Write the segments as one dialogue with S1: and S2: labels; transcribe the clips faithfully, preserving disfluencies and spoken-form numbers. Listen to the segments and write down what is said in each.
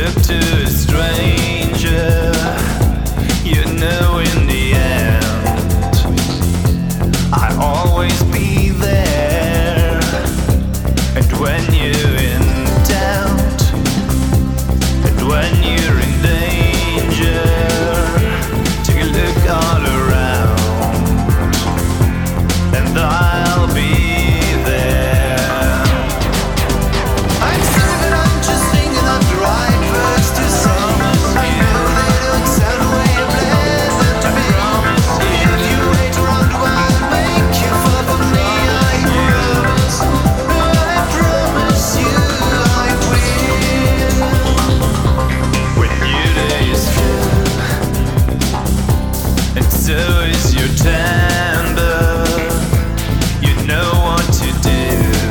S1: up to a stranger, you know in the end I'll always be there. And when you're in doubt, and when you're in danger, take a look all around, and I'll be there. I'm sorry, but I'm just thinking of the right words to say. I know they don't sound the way you pleasant to me. If you wait around a while, I'll make you fall for me. I promise, I promise you I will. When your day is through, and so is your temper, you know what to do.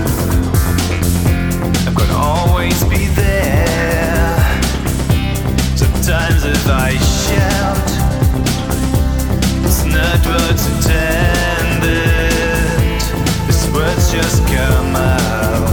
S1: I'm gonna always be there. Sometimes if I shout, it's not what's intended. These words just come out.